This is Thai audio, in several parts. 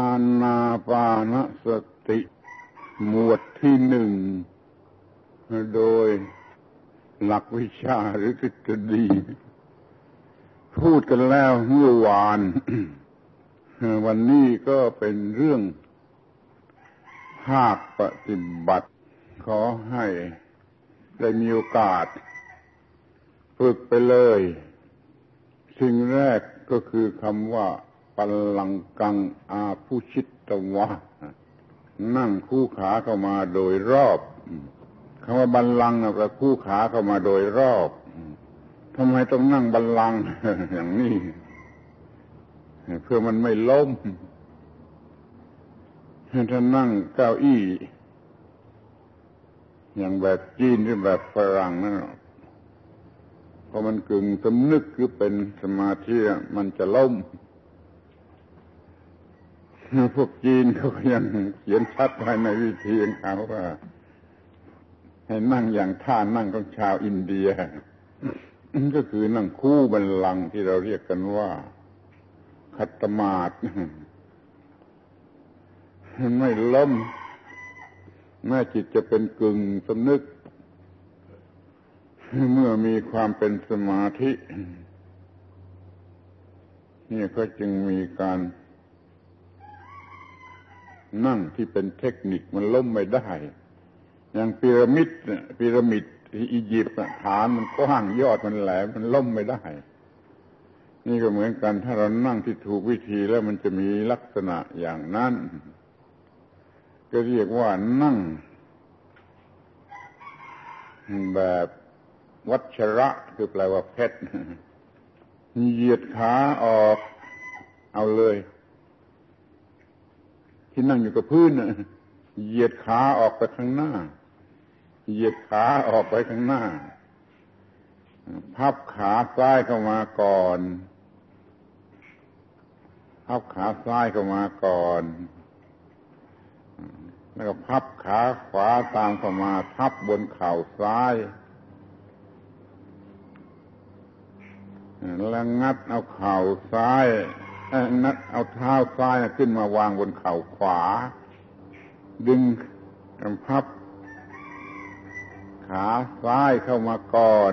อานาปานสติหมวดที่หนึ่งโดยหลักวิชาหรือทฤษฎีพูดกันแล้วเมื่อวาน วันนี้ก็เป็นเรื่องภาคปฏิบัติขอให้ได้มีโอกาสฝึกไปเลยสิ่งแรกก็คือคำว่าปัลลังกังอาภูชิตวะนั่งคู่ขาเข้ามาโดยรอบคำว่าบัลลังก์กับคู่ขาเข้ามาโดยรอบทำไมต้องนั่งบัลลังก์ อย่างนี้เพื่อมันไม่ล้มถ้านั่งเก้าอี้อย่างแบบจีนหรือแบบฝรั่งนั่นพอมันกึ่งสำนึกหรือเป็นสมาธิมันจะล้มพวกจีนเขายังเขียนชัดไว้ในวิธีของเขาว่าให้นั่งอย่างท่านั่งของชาวอินเดียก็คือนั่งคู่บัลลังก์ที่เราเรียกกันว่าขัตมาศไม่ล้มแม้จิตจะเป็นกึ่งสำนึกเมื่อมีความเป็นสมาธินี่ก็จึงมีการนั่งที่เป็นเทคนิคมันล้มไม่ได้อย่างพีระมิดที่อียิปต์ฐานมันกว้างยอดมันแหลมมันล้มไม่ได้นี่ก็เหมือนกันถ้าเรานั่งที่ถูกวิธีแล้วมันจะมีลักษณะอย่างนั้นก็เรียกว่านั่งแบบวัชระคือแปลว่าเพชรเหยียดขาออกเอาเลยที่นั่งอยู่กับพื้นเหยียดขาออกไปข้างหน้าเหยียดขาออกไปข้างหน้าพับขาซ้ายเข้ามาก่อนพับขาซ้ายเข้ามาก่อนแล้วก็พับขาขวาตามเข้ามาทับบนเข่าซ้ายแล้วงัดเอาเข่าซ้ายงัดเอาเท้าซ้ายขึ้นมาวางบนเข่าขวาดึงพับขาซ้ายเข้ามาก่อน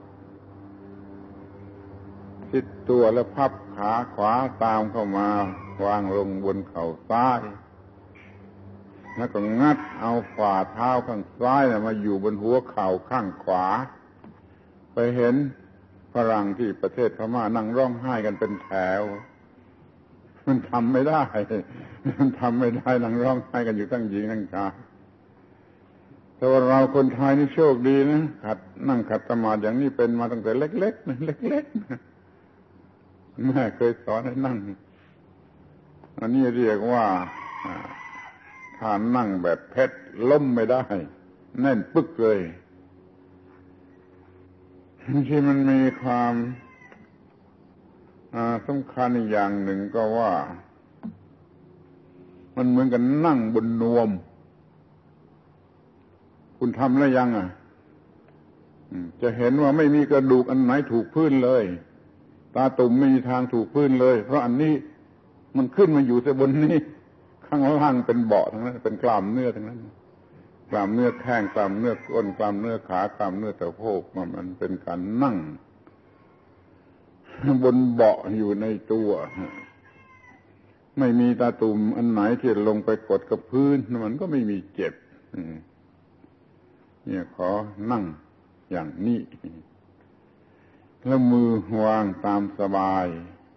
ชิดตัวแล้วพับขาขวาตามเข้ามาวางลงบนเข่าซ้ายแล้วก็งัดเอาฝ่าเท้าข้างซ้ายมาอยู่บนหัวเข่าข้างขวาไปเห็นฝรั่งที่ประเทศพม่านั่งร้องไห้กันเป็นแถวมันทำไม่ได้นั่งร้องไห้กันอยู่ทั้งหญิงทั้งชายแต่ว่าเราคนไทยนี่โชคดีนะนั่งขัดสมาธิอย่างนี้เป็นมาตั้งแต่เล็กๆนะเล็กๆแม่เคยสอนให้นั่งอันนี้เรียกว่าถ้านั่งแบบเพชรล้มไม่ได้แน่นปึ๊กเลยที่มันมีความสำคัญอีกอย่างหนึ่งก็ว่ามันเหมือนกันนั่งบนนวมคุณทำแล้วยังจะเห็นว่าไม่มีกระดูกอันไหนถูกพื้นเลยตาตุ่มไม่มีทางถูกพื้นเลยเพราะอันนี้มันขึ้นมาอยู่แต่บนนี้ข้างล่างเป็นเบาะทั้งนั้นเป็นกล้ามเนื้อทั้งนั้นกล้ามเนื้อแข้งกล้ามเนื้อก้นกล้ามเนื้อขากล้ามเนื้อสะโพกมันเป็นการนั่งบนเบาะอยู่ในตัวไม่มีตาตุ่มอันไหนที่ลงไปกดกับพื้นมันก็ไม่มีเจ็บเนี่ยขอนั่งอย่างนี้แล้วมือวางตามสบาย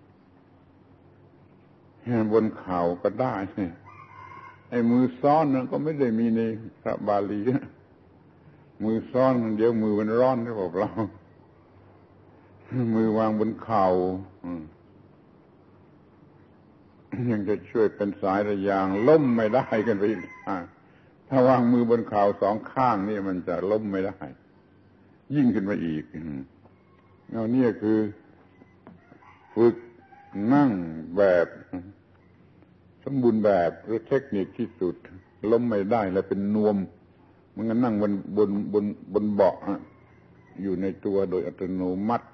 บนเข่าก็ได้ไอ้มือซ้อนนั้นก็ไม่ได้มีในพระบาลีมือซ้อนเดี๋ยวมือมันร้อนที่บอกเรามือวางบนเข่ายังจะช่วยเป็นสายระยางล้มไม่ได้กันไปอีกถ้าวางมือบนเข่าสองข้างนี่มันจะล้มไม่ได้ยิ่งขึ้นมาอีกเอาเนี่ยคือฝึกนั่งแบบสมบูรณ์แบบหรือเทคนิคที่สุดล้มไม่ได้แล้วเป็นนวมมันก็นั่งบนเบาะอยู่ในตัวโดยอัตโนมัติ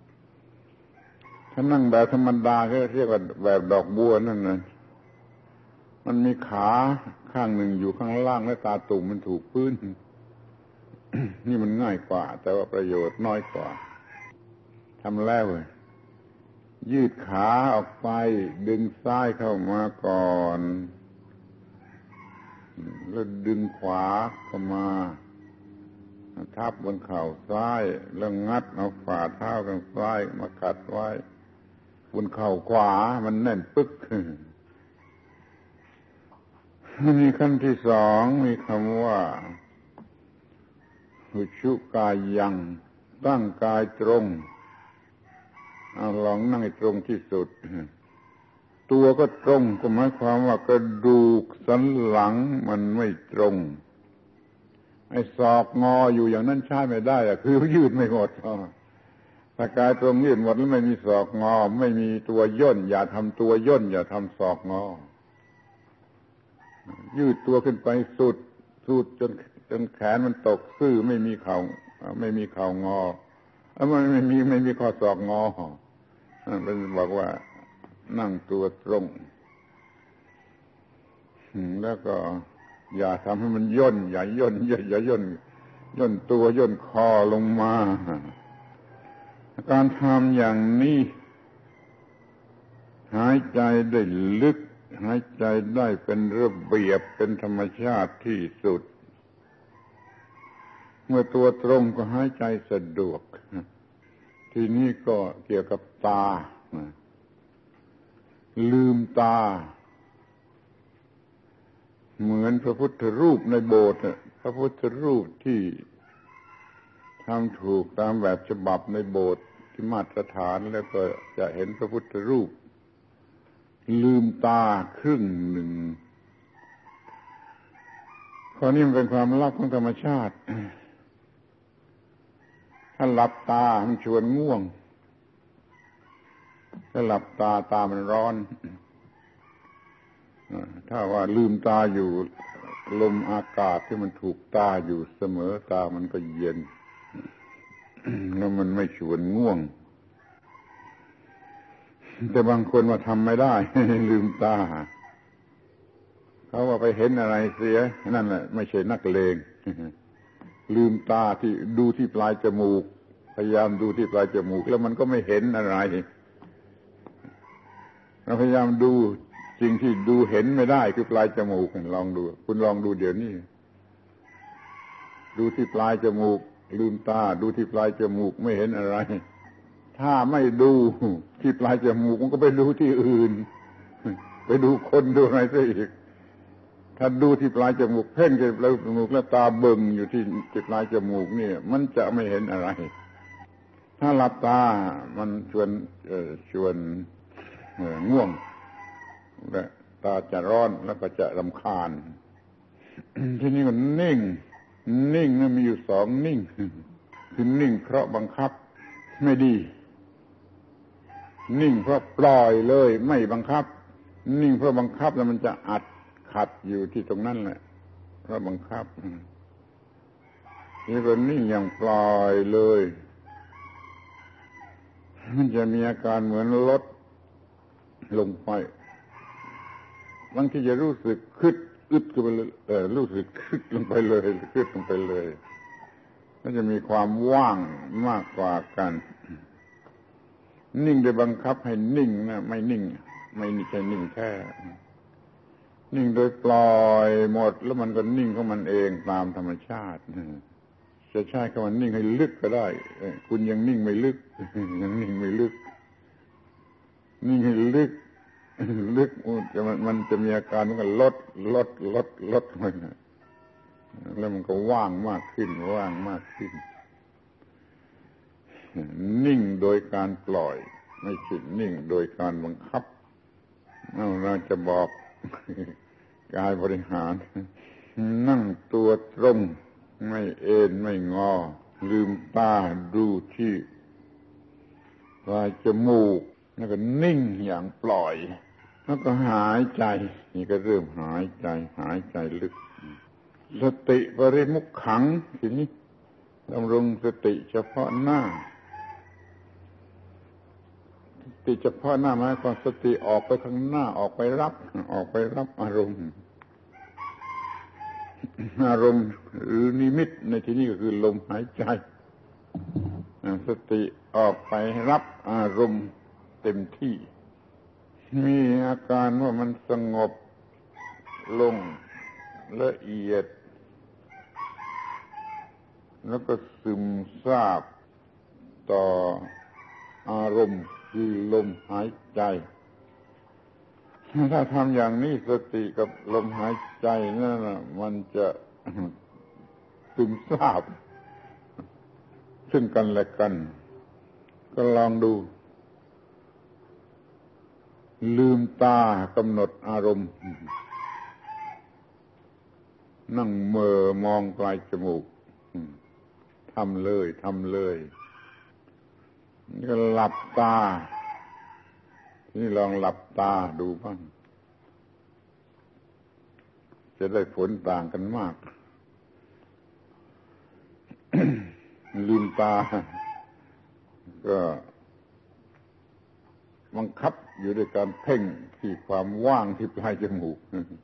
ถ้านั่งแบบธรรมดาก็เรียกว่าแบบดอกบัวนั่นนะมันมีขาข้างหนึ่งอยู่ข้างล่างและตาตุ่มมันถูกพื้น นี่มันง่ายกว่าแต่ว่าประโยชน์น้อยกว่าทำแล้วยืดขาออกไปดึงซ้ายเข้ามาก่อนแล้วดึงขวาเข้ามาทับบนเข่าซ้ายแล้วงัดเอาฝ่าเท้าข้างซ้ายมากัดไว้บนเข่าขวามันแน่นปึ๊กมีขั้นที่สองมีคำว่าหุชุกายังตั้งกายตรงเอาลองนั่งให้ตรงที่สุดตัวก็ตรงก็หมายความว่ากระดูกสันหลังมันไม่ตรงไอ้ศอกงออยู่อย่างนั้นใช้ไม่ได้คือยืดไม่หมดถ้ากายตรงยืดหมดแล้วไม่มีศอกงอไม่มีตัวย่นอย่าทำตัวย่นอย่าทำศอกงอยืดตัวขึ้นไปสุดจนแขนมันตกซื่อไม่มีเข่างอมันไม่มีข้อศอกงอเป็นบอกว่านั่งตัวตรงแล้วก็อย่าทำให้มันย่นอย่าย่นย่นตัวย่นคอลงมาการทำอย่างนี้หายใจได้ลึกหายใจได้เป็นระเบียบเป็นธรรมชาติที่สุดเมื่อตัวตรงก็หายใจสะดวกทีนี้ก็เกี่ยวกับตาลืมตาเหมือนพระพุทธรูปในโบสถ์พระพุทธรูปที่ทำถูกตามแบบฉบับในโบสถ์ที่มาตรฐานแล้วก็จะเห็นพระพุทธรูปลืมตาครึ่งหนึ่งข้อนี้มันเป็นความลับของธรรมชาติถ้าหลับตามันชวนง่วงถ้าหลับตามันร้อนถ้าว่าลืมตาอยู่ลมอากาศที่มันถูกตาอยู่เสมอตามันก็เย็นแล้วมันไม่ชวนง่วงแต่บางคนว่าทำไม่ได้ ลืมตาเขาว่าไปเห็นอะไรเสียนั่นแหละไม่ใช่นักเลง ลืมตาที่ดูที่ปลายจมูกพยายามดูที่ปลายจมูกแล้วมันก็ไม่เห็นอะไรเราพยายามดูสิ่งที่ดูเห็นไม่ได้คือปลายจมูกลองดูคุณลองดูเดี๋ยวนี้ดูที่ปลายจมูกลืมตาดูที่ปลายจมูกไม่เห็นอะไรถ้าไม่ดูที่ปลายจมูกมันก็ไปดูที่อื่นไปดูคนดูอะไรซะอีกถ้าดูที่ปลายจมูกเพ่งที่ปลายจมูกแล้วตาเบิ่งอยู่ที่ปลายจมูกนี่มันจะไม่เห็นอะไรถ้าหลับตามันชวนง่วงและตาจะร้อนแล้วก็จะรำคาญ ที่นี่มันนิ่งนั้นมีอยู่สองนิ่งคือนิ่งเพราะบังคับไม่ดีนิ่งเพราะปล่อยเลยไม่บังคับนิ่งเพราะบังคับแล้วมันจะอัดขัดอยู่ที่ตรงนั้นแหละเพราะบังคับนี่ก็นิ่งอย่างปล่อยเลยมันจะมีอาการเหมือนลดลงไปบางทีจะรู้สึกคึดอึดขึ้นไปเลยรู้สึกคึดลงไปเลยคึดลงไปเลยก็จะมีความว่างมากกว่ากันนิ่งโดยบังคับให้นิ่งนะไม่นิ่งไม่ใช่นิ่งแท้นิ่งโดยปล่อยหมดแล้วมันก็นิ่งของมันเองตามธรรมชาติจะใช้คำว่านิ่งให้ลึกก็ได้คุณยังนิ่งไม่ลึกยังนิ่งไม่ลึกนิ่งให้ลึกมันจะมีอาการมันก็ลดมันแล้วมันก็ว่างมากขึ้นนิ่งโดยการปล่อยไม่ใช่นิ่งโดยการบังคับเราจะบอกกายบริหารนั่งตัวตรงไม่เอ็นไม่งอลืมตาดูที่ปลายจมูกแล้วก็นิ่งอย่างปล่อยแล้วก็หายใจนี่ก็เริ่มหายใจลึกสติปริมุขขังทีนี้ดำรงสติเฉพาะหน้าติเฉพาะหน้าหมายความสติออกไปข้างหน้าออกไปรับอารมณ์หรือนิมิตในที่นี้ก็คือลมหายใจสติออกไปรับอารมณ์เต็มที่มีอาการว่ามันสงบลงละเอียดแล้วก็ซึมซาบต่ออารมณ์คือลมหายใจถ้าทำอย่างนี้สติกับลมหายใจนั่นมันจะซึมซาบซึ่งกันและกันก็ลองดูลืมตากำหนดอารมณ์นั่งเหม่อมองปลายจมูกทำเลยก็หลับตานี่ลองหลับตาดูบ้างจะได้ผลต่างกันมาก ลืมตาก็บังคับอยู่ด้วยการเพ่งที่ความว่างที่ปลายจมูก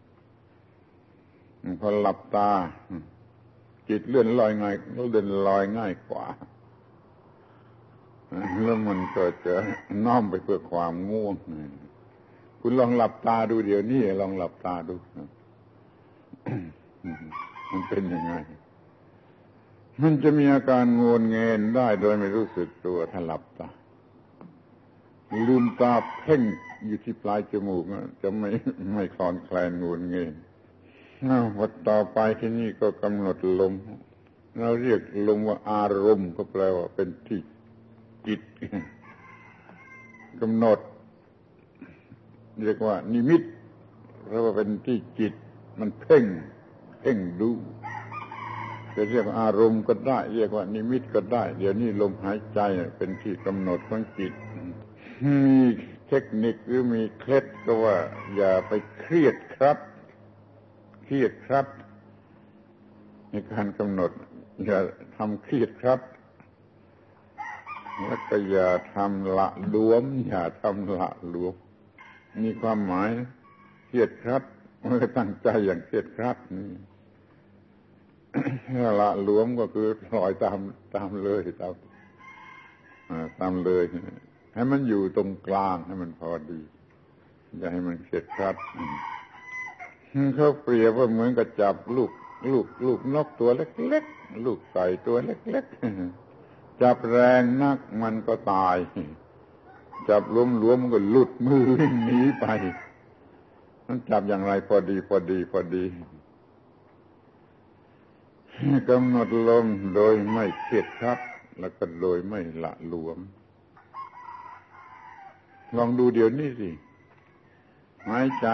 พอหลับตาจิตเลื่อนลอยง่ายกว่าแล้วมันก็จะน้อมไปเพื่อความง่วงคุณลองหลับตาดูเดี๋ยวนี้ลองหลับตาดูมันเป็นยังไงมันจะมีอาการงนเงินได้โดยไม่รู้สึกตัวถ้าหลับตาลืมตาเพ่งอยู่ที่ปลายจมูกจะไม่คลอนแคลนงนเงินวัดต่อไปที่นี่ก็กำหนดลมเราเรียกลมว่าอารมณ์ก็แปลว่าเป็นที่จิตกำหนดเรียกว่านิมิตแปลว่าเป็นที่จิตมันเพ่งดูจะเรียกว่าอารมณ์ก็ได้เรียกว่านิมิตก็ได้เดี๋ยวนี้ลมหายใจเป็นที่กำหนดของจิตมีเทคนิคหรือมีเคล็ดก็ว่าอย่าไปเครียดครับในการกำหนดอย่าทำเครียดครับแล้วก็อย่าทำละหลวมมีความหมายเครียดครับไม่ได้ตั้งใจอย่างเครียดครับนี่ละหลวมก็คือปล่อยตามเลยตามเลยให้มันอยู่ตรงกลางให้มันพอดีอย่าให้มันเครียดครับเขาเปรียบว่าเหมือนกับจับลูกนกตัวเล็กๆลูกไก่ตัวเล็กๆจับแรงนักมันก็ตายจับหลวมมันก็หลุดมือวิ่งหนีไปมันจับอย่างไรพอดีกำหนดลมโดยไม่เครียดครับแล้วก็โดยไม่ละหลวมลองดูเดี๋ยวนี้สิหายใจ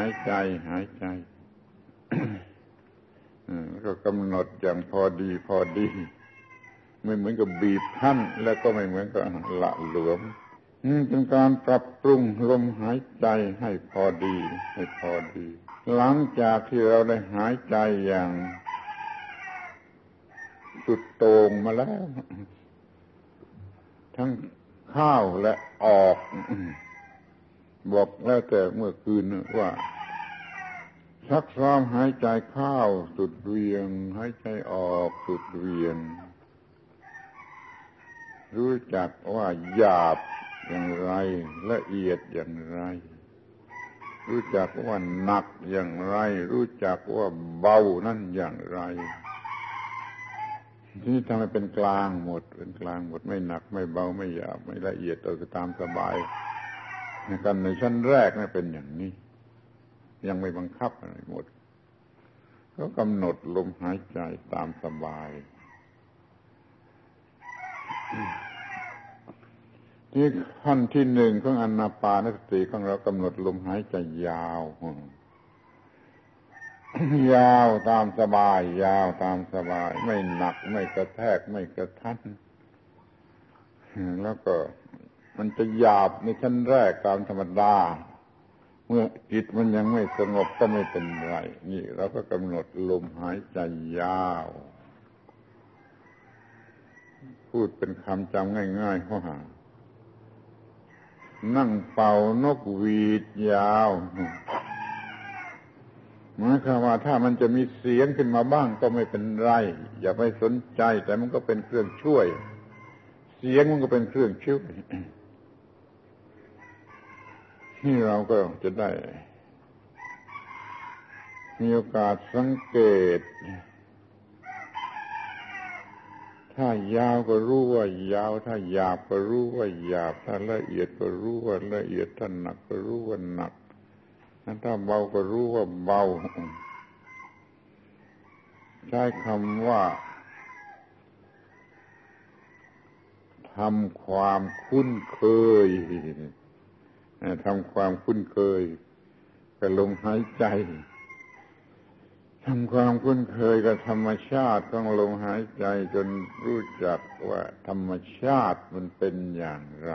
ก็กำหนดอย่างพอดีไม่เหมือนกับบีบคั้นแล้วก็ไม่เหมือนกับละหลวมเป็นการปรับปรุงลมหายใจให้พอดีหลังจากที่เราได้หายใจอย่างสุดโต่งมาแล้วทั้งเข้าและออกบอกแล้วแต่เมื่อคืนว่าซักซ้อมหายใจเข้าสุดเวียงหายใจออกสุดเวียงรู้จักว่าหยาบอย่างไรละเอียดอย่างไรรู้จักว่าหนักอย่างไรรู้จักว่าเบานั่นอย่างไรที่ทำให้เป็นกลางหมดไม่หนักไม่เบาไม่หยาบไม่ละเอียดเอาตามสบายกันในชั้นแรกนั่นเป็นอย่างนี้ยังไม่บังคับอะไรหมดก็กำหนดลมหายใจตามสบายที่ขั้นที่หนึ่งของอานาปานสติของเรากำหนดลมหายใจยาวตามสบายไม่หนักไม่กระแทกไม่กระทันแล้วก็มันจะหยาบในชั้นแรกตามธรรมดาเมื่อจิตมันยังไม่สงบก็ไม่เป็นไรนี่เราก็กำหนดลมหายใจยาวพูดเป็นคำจำง่ายๆว่านั่งเป่านกหวีดยาวหมายความว่าถ้ามันจะมีเสียงขึ้นมาบ้างก็ไม่เป็นไรอย่าไปสนใจแต่มันก็เป็นเครื่องช่วยเสียงมันก็เป็นเครื่องช่วยที่เราก็จะได้มีโอกาสสังเกตถ้ายาวก็รู้ว่ายาวถ้าหยาบก็รู้ว่าหยาบถ้าละเอียดก็รู้ว่าละเอียดถ้าหนักก็รู้ว่าหนักถ้าเบาก็รู้ว่าเบาใช้คำว่าทำความคุ้นเคยทำความคุ้นเคยกับลมหายใจทำความคุ้นเคยกับธรรมชาติของลมหายใจจนรู้จักว่าธรรมชาติมันเป็นอย่างไร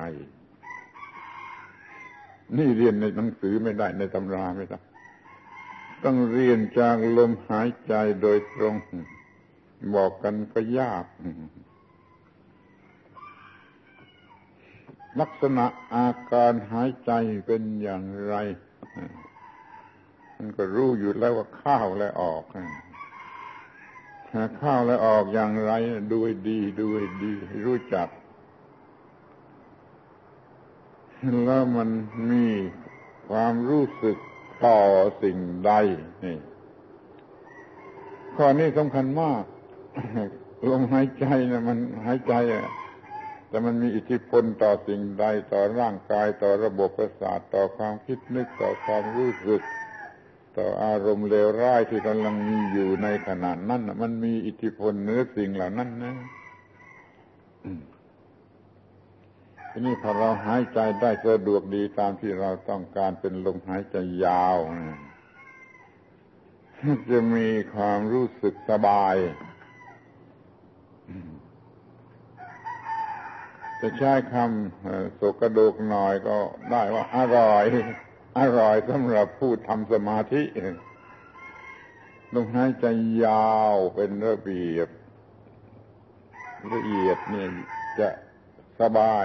นี่เรียนในหนังสือไม่ได้ในตำราไม่ได้ต้องเรียนจากลมหายใจโดยตรงบอกกันก็ยากลักษณะอาการหายใจเป็นอย่างไรมันก็รู้อยู่แล้วว่าเข้าและออกเข้าและออกอย่างไรดูให้ดีรู้จักแล้วมันมีความรู้สึกต่อสิ่งใดนี่ข้อนี้สำคัญมากลมหายใจนะมันหายใจแต่มันมีอิทธิพลต่อสิ่งใดต่อร่างกายต่อระบบประสาทต่อความคิดนึกต่อความรู้สึกต่ออารมณ์เลวร้ายที่กำลังมีอยู่ในขณะนั้นมันมีอิทธิพลเหนือสิ่งเหล่านั้นนะทีนี้พอเราหายใจได้สะดวกดีตามที่เราต้องการเป็นลมหายใจยาวจะมีความรู้สึกสบายจะใช้คำโสกโดกหน่อยก็ได้ว่าอร่อยสำหรับผู้ทำสมาธิลมหายใจยาวเป็นระเบียบละเอียดเนี่ยจะสบาย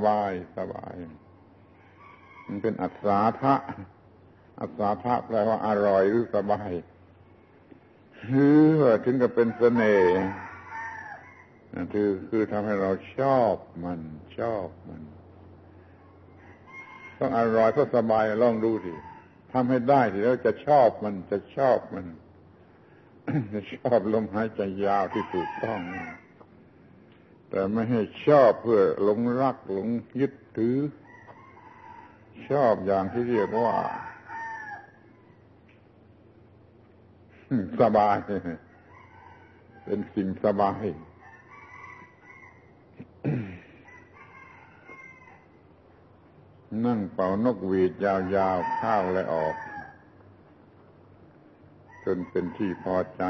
มันเป็นอัศทะแปลว่าอร่อยหรือสบายคือว่าถึงกับเป็นเสน่ห์คือทำให้เราชอบมันต้องอร่อยเพราะสบายลองดูสิทำให้ได้สิแล้วจะชอบมันจะชอบลมหายใจยาวที่ถูกต้องแต่ไม่ให้ชอบเพื่อหลงรักหลงยึดถือชอบอย่างที่เรียกว่าสบายเป็นสิ่งสบายนั่งเป่านกหวีดยาวๆเข้าและออกจนเป็นที่พอใจ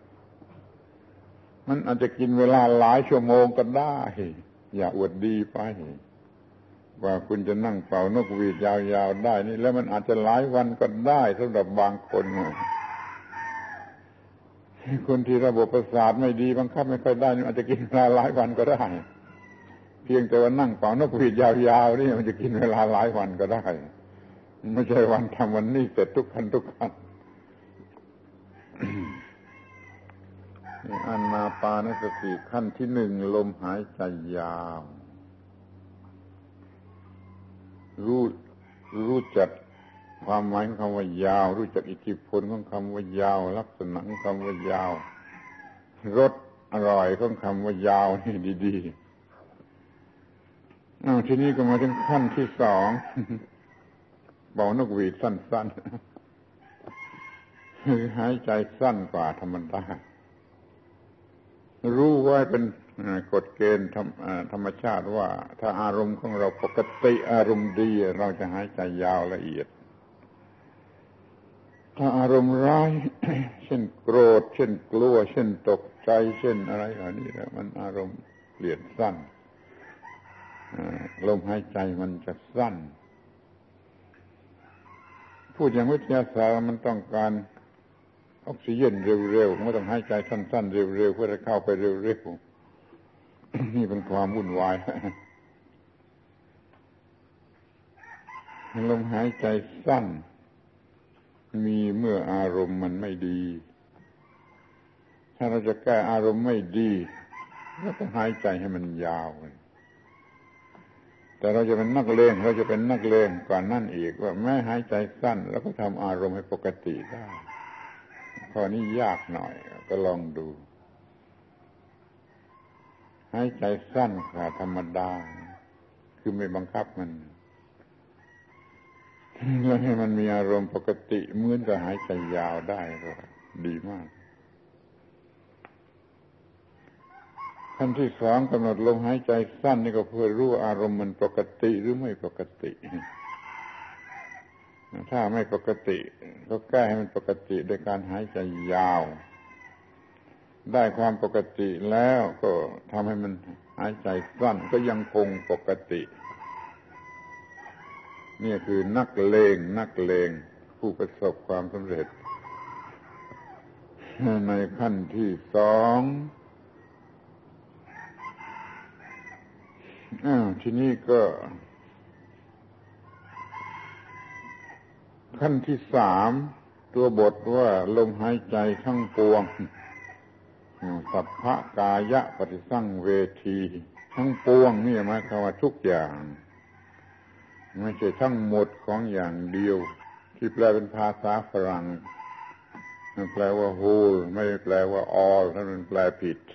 มันอาจจะกินเวลาหลายชั่วโมงก็ได้อย่าอวดดีไปว่าคุณจะนั่งเป่านกหวีดยาวๆได้นี่แล้วมันอาจจะหลายวันก็ได้สำหรับบางคนคนที่ระบบประสาทไม่ดีบังคับไม่ค่อยได้อาจจะกินเวลาหลายวันก็ได้เพียงแต่ว่านั่งเป่านกหวีดยาวๆนี่มันจะกินเวลาหลายวันก็ได้ไม่ใช่วันทำวันนี้เสร็จทุกขั้นอานาปานสติขั้นที่หนึ่งลมหายใจยาวรู้จักความหมายของคำว่ายาวรู้จักอิทธิพลของคำว่ายาวลักษณะของคำว่ายาวรสอร่อยของคำว่ายาวนี่ดีๆทีนี้ก็มาถึงขั้นที่สองเป่านกหวีดสั้นๆหายใจสั้นกว่าธรรมดารู้ไว้เป็นกฎเกณฑ์ธรรมชาติว่าถ้าอารมณ์ของเราปกติอารมณ์ดีเราจะหายใจยาวละเอียดถ้าอารมณ์ร้าย เช่นโกรธเช่นกลัวเช่นตกใจเช่นอะไรเหล่านี้มันอารมณ์เปลี่ยนสั้นลมหายใจมันจะสั้นพูดอย่างวิทยาศาสตร์มันต้องการออกซิเจนเร็วๆไม่ต้องหายใจสั้นๆเร็วๆเพื่อจะเข้าไปเร็วๆนี่เป็นความวุ่นวายลมหายใจสั้นมีเมื่ออารมณ์มันไม่ดีถ้าเราจะแก้อารมณ์ไม่ดีเราต้องหายใจให้มันยาวแต่เราจะเป็นนักเลงก่อนนั่นอีกว่าแม้หายใจสั้นแล้วก็ทำอารมณ์ให้ปกติได้ข้อนี้ยากหน่อยก็ลองดูหายใจสั้นกว่าธรรมดาคือไม่บังคับมันแล้วให้มันมีอารมณ์ปกติเหมือนกับหายใจยาวได้ก็ดีมากขั้นที่สองกำหนดลมหายใจสั้นนี่ก็เพื่อรู้อารมณ์มันปกติหรือไม่ปกติถ้าไม่ปกติก็แก้ให้มันปกติโดยการหายใจยาวได้ความปกติแล้วก็ทำให้มันหายใจสั้นก็ยังคงปกตินี่คือนักเลงผู้ประสบความสำเร็จในขั้นที่สองทีนี้ก็ขั้นที่สามตัวบทว่าลมหายใจทั้งปวงสัพพะกายะปฏิสังเวทีทั้งปวงนี่หมายความว่าทุกอย่างไม่ใช่ทั้งหมดของอย่างเดียวที่แปลเป็นภาษาฝรั่งมันแปลว่า whole ไม่ได้แปลว่า all ถ้ามันแปลผิด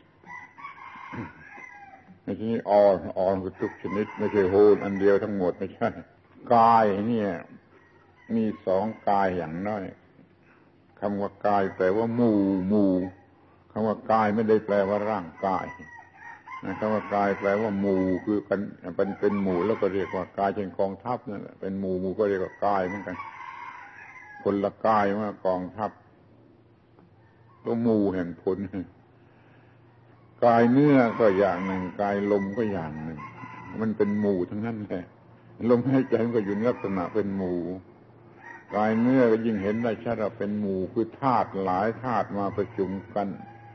ในที่นี้ all คือทุกชนิดไม่ใช่ whole อันเดียวทั้งหมดไม่ใช่กายเนี่ยมีสองกายอย่างน้อยคำว่ากายแปลว่าหมู่คำว่ากายไม่ได้แปลว่าร่างกายคำว่ากายแปลว่าหมู่คือเป็นหมู่แล้วก็เรียกว่ากายเช่นกองทัพนั่นแหละเป็นหมู่ก็เรียกว่ากายเหมือนกันคนละกายว่ากองทัพก็หมู่แห่งพลกายเนื้อก็อย่างหนึ่งกายลมก็อย่างหนึ่งมันเป็นหมู่ทั้งนั้นแหละลมหายใจมันก็อยู่ในลักษณะเป็นหมู่กายเนื้อก็ยิ่งเห็นได้ชัดว่าเป็นหมู่คือธาตุหลายธาตุมาประชุมกัน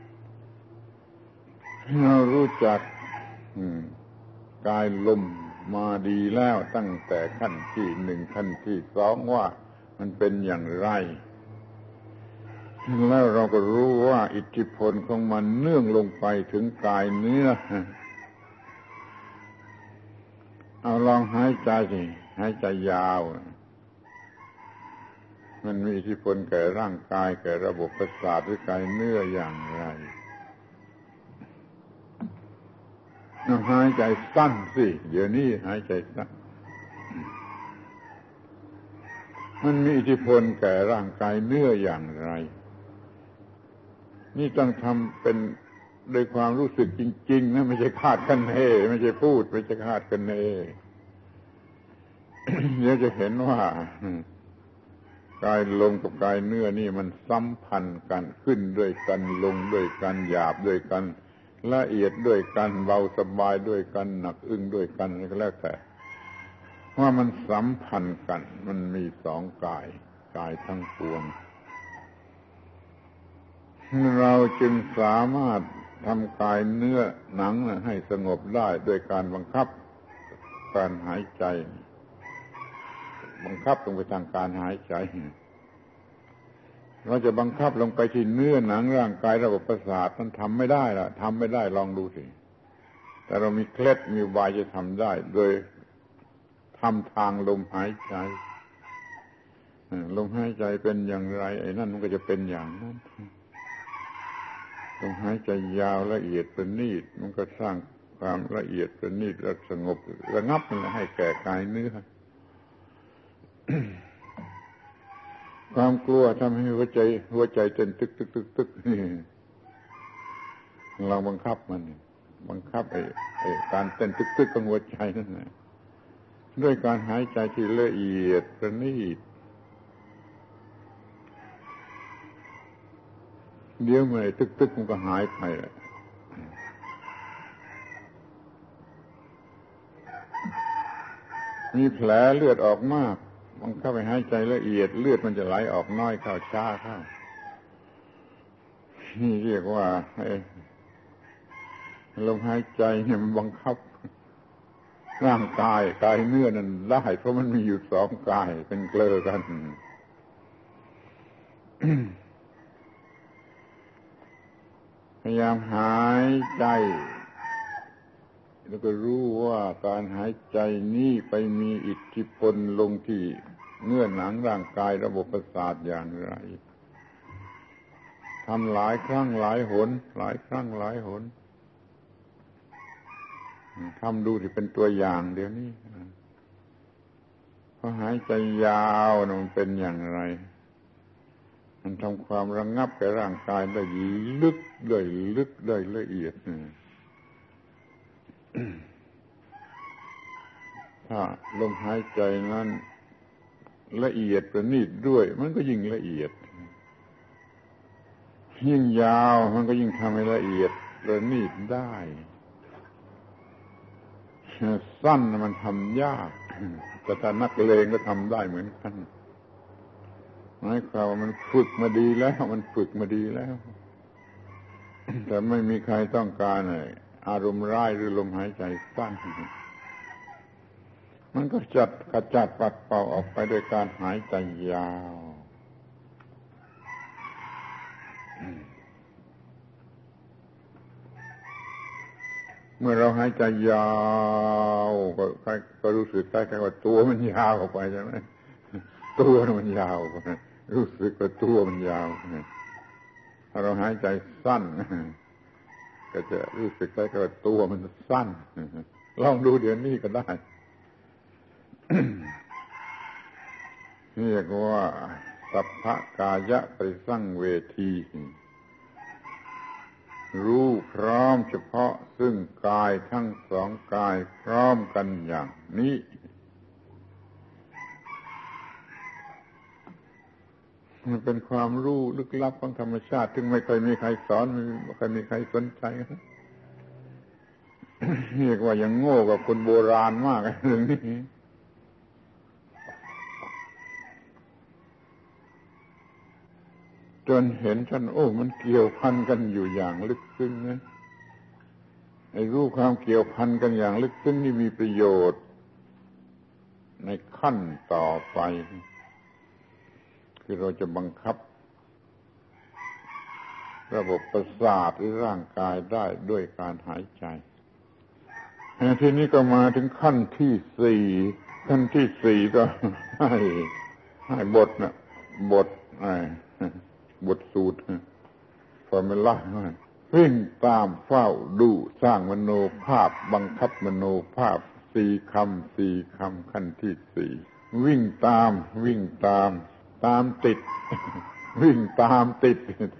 เรารู้จักกายลมมาดีแล้วตั้งแต่ขั้นที่หนึ่งขั้นที่สองว่ามันเป็นอย่างไรแล้วเราก็รู้ว่าอิทธิพลของมันเนื่องลงไปถึงกายเนื้อเอาลองหายใจสิหายใจยาวมันมีอิทธิพลแก่ร่างกายแก่ระบบประสาทหรือกายเนื้ออย่างไรหายใจสั้นสิเดี๋ยวนี้หายใจสั้นมันมีอิทธิพลแก่ร่างกายเนื้ออย่างไรนี่ต้องทำเป็นโดยความรู้สึกจริงๆนะไม่ใช่คาดคะเนไม่ใช่พูดไม่ใช่คาดคะเน เดี๋ยวจะเห็นว่ากายลมกับกายเนื้อนี่มันสัมพันธ์กันขึ้นด้วยกันลงด้วยกันหยาบด้วยกันละเอียดด้วยกันเบาสบายด้วยกันหนักอึ้งด้วยกันก็แล้วแต่ว่ามันสัมพันธ์กันมันมีสองกายทั้งปวงเราจึงสามารถทำกายเนื้อหนังให้สงบได้ด้วยการบังคับการหายใจบังคับลงไปทางการหายใจเราจะบังคับลงไปที่เนื้อหนังร่างกายระบบประสาทมันทำไม่ได้ล่ะทำไม่ได้ลองดูสิแต่เรามีเคล็ดมีอุบายจะทำได้โดยทำทางลมหายใจลมหายใจเป็นอย่างไรไอ้นั่นมันก็จะเป็นอย่างนั้นลมหายใจยาวละเอียดประณีตมันก็สร้างความละเอียดประณีตและสงบระงับมันให้แก่กายเนื้อความกลัวทำให้หัวใจเต้นตึกนี่เราบังคับมันบังคับไอ้การเต้นตึกของหัวใจนั่นแหละด้วยการหายใจที่ละเอียดประณีตเดี๋ยวเมื่อตึกมันก็หายไปมีแผลเลือดออกมากมันเข้าไปหายใจละเอียดเลือดมันจะไหลออกน้อยเข้าช้าเข้านี่เรียกว่าลมหายใจเนี่ยมันบังคับร่างกายเนื้อนั้นได้เพราะมันมีอยู่สองกายเป็นเกลือกัน พยายามหายใจแล้วก็รู้ว่าการหายใจนี้ไปมีอิทธิพลลงที่เนื้อหนังร่างกายระบบประสาทอย่างไรทำหลายครั้งหลายหนทำดูที่เป็นตัวอย่างเดี๋ยวนี้พอหายใจยาวมันเป็นอย่างไรมันทำความระงับแก่ร่างกายได้ลึกได้ละเอียดถ้าลมหายใจนั้นละเอียดประณีตด้วยมันก็ยิ่งละเอียดยิ่งยาวมันก็ยิ่งทำให้ละเอียดประณีตได้สั้นมันทำยากแต่ถ้านักเลงก็ทำได้เหมือนกันหมายความว่ามันฝึกมาดีแล้วแต่ไม่มีใครต้องการอารมณ์ร้ายหรือลมหายใจสั้นมันก็กระจัดปัดเป่าออกไปด้วยการหายใจยาวเมื่อเราหายใจยาวก็รู้สึกใกล้ๆว่าตัวมันยาวออกไปใช่ไหมตัวมันยาวไปรู้สึกว่าตัวมันยาวถ้าเราหายใจสั้นก็จะรู้สึกใกล้ๆว่าตัวมันสั้นลองดูเดี๋ยวนี้ก็ได้เรียกว่าสัพพกายะปริสั่งเวทีรู้พร้อมเฉพาะซึ่งกายทั้งสองกายพร้อมกันอย่างนี้มันเป็นความรู้ลึกลับของธรรมชาติซึ่งไม่เคยมีใครสอนไม่เคยมีใครสนใจเรียกว่ายังโง่กับคนโบราณมากเรื่องนี้จนเห็นท่านมันเกี่ยวพันกันอยู่อย่างลึกซึ้งนะไอ้รู้ความเกี่ยวพันกันอย่างลึกซึ้งนี่มีประโยชน์ในขั้นต่อไปคือเราจะบังคับระบบประสาทหรือร่างกายได้ด้วยการหายใจทีนี้ก็มาถึงขั้นที่สี่ก็ให้บทสูตรฟอร์มูล่าวิ่งตามเฝ้าดูสร้างมโนภาพบังคับมโนภาพสี่คำขั้นที่สี่วิ่งตามติดวิ่งตามติด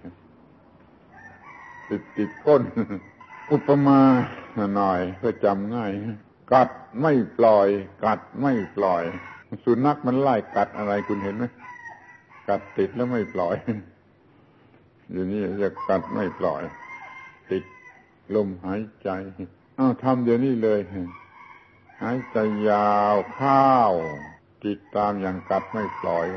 ก้นอุปมาหน่อยเพื่อจำง่ายกัดไม่ปล่อยสุนัขมันไล่กัดอะไรคุณเห็นไหมกัดติดแล้วไม่ปล่อยอยู่นี่จะกัดไม่ปล่อยติดลมหายใจทำเดี๋ยวนี้เลยหายใจยาวเข้าติดตามอย่างกัดไม่ปล่อย